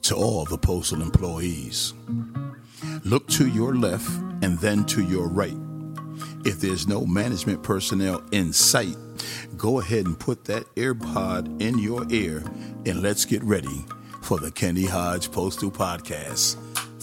To all the postal employees, look to your left and then to your right. If there's no management personnel in sight, go ahead and put that AirPod in your ear and let's get ready for the Kenny Hodge Postal Podcast.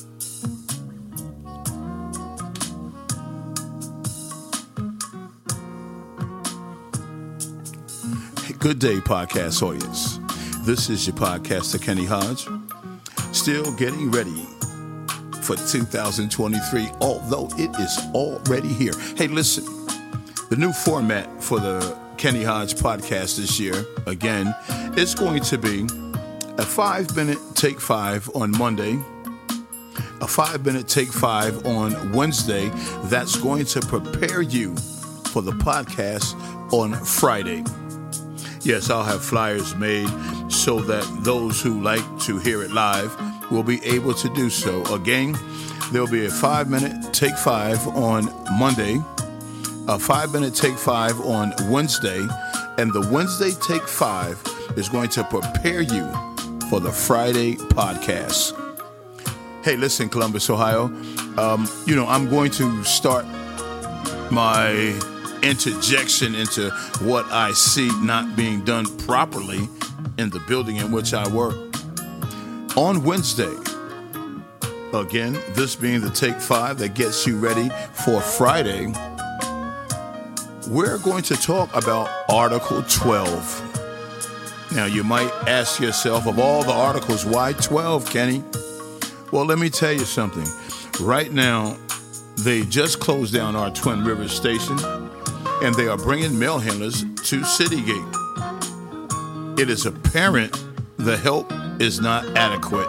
Good day, podcast audience. This is your podcaster, Kenny Hodge. Still getting ready for 2023, although it is already here. Hey, listen, the new format for the Kenny Hodge podcast this year, again, is going to be a 5-minute take 5 on Monday, a 5-minute take 5 on Wednesday. That's going to prepare you for the podcast on Friday. Yes, I'll have flyers made so that those who like to hear it live will be able to do so. Again, there'll be a 5-minute take 5 on Monday, a 5-minute take 5 on Wednesday, and the Wednesday take 5 is going to prepare you for the Friday podcast. Hey, listen, Columbus, Ohio, I'm going to start my interjection into what I see not being done properly in the building in which I work. On Wednesday, again, this being the take 5 that gets you ready for Friday, we're going to talk about Article 12. Now, you might ask yourself, of all the articles, why 12, Kenny? Well, let me tell you something. Right now, they just closed down our Twin Rivers station, and they are bringing mail handlers to Citygate. It is apparent the help is not adequate,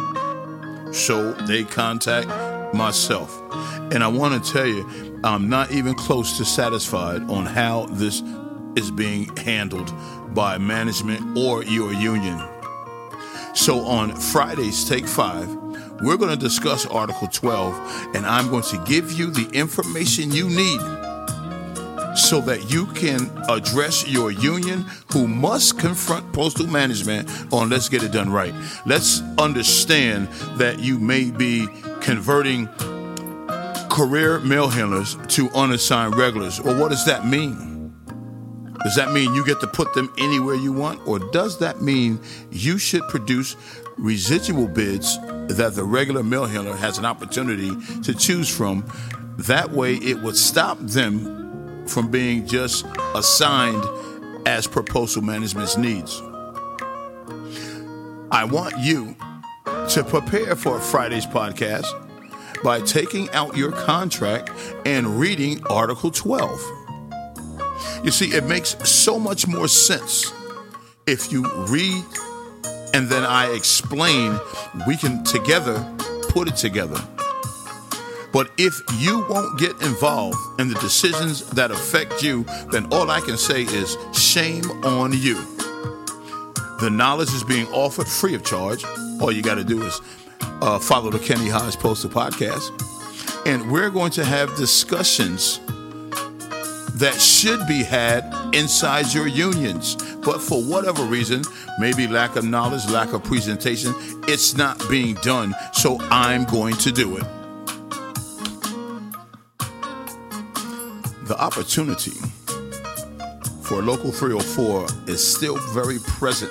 so they contact myself. And I want to tell you, I'm not even close to satisfied on how this is being handled by management or your union. So on Friday's Take 5, we're going to discuss Article 12, and I'm going to give you the information you need so that you can address your union who must confront postal management on let's get it done right. Let's understand that you may be converting career mail handlers to unassigned regulars. Well, what does that mean? Does that mean you get to put them anywhere you want? Or does that mean you should produce residual bids that the regular mail handler has an opportunity to choose from? That way it would stop them from being just assigned as per postal management's needs. I want you to prepare for Friday's podcast by taking out your contract and reading Article 12. You see, it makes so much more sense if you read and then I explain, we can together put it together. But if you won't get involved in the decisions that affect you, then all I can say is shame on you. The knowledge is being offered free of charge. All you got to do is follow the Kenny Hodge Postal Podcast. And we're going to have discussions that should be had inside your unions. But for whatever reason, maybe lack of knowledge, lack of presentation, it's not being done. So I'm going to do it. The opportunity for Local 304 is still very present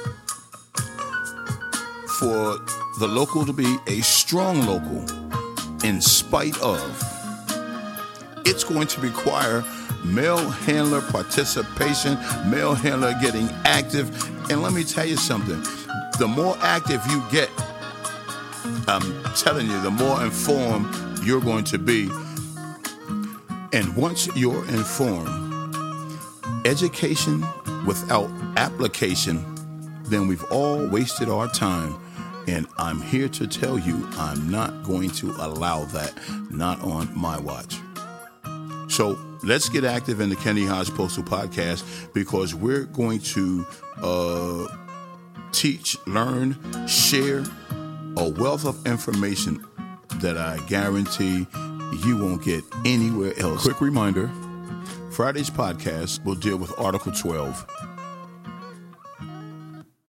for the local to be a strong local in spite of. It's going to require mail handler participation, mail handler getting active. And let me tell you something, the more active you get, I'm telling you, the more informed you're going to be. And once you're informed, education without application, then we've all wasted our time. And I'm here to tell you, I'm not going to allow that, not on my watch. So let's get active in the Kenny Hodge Postal Podcast, because we're going to teach, learn, share a wealth of information that I guarantee you won't get anywhere else. Quick reminder, Friday's podcast will deal with Article 12.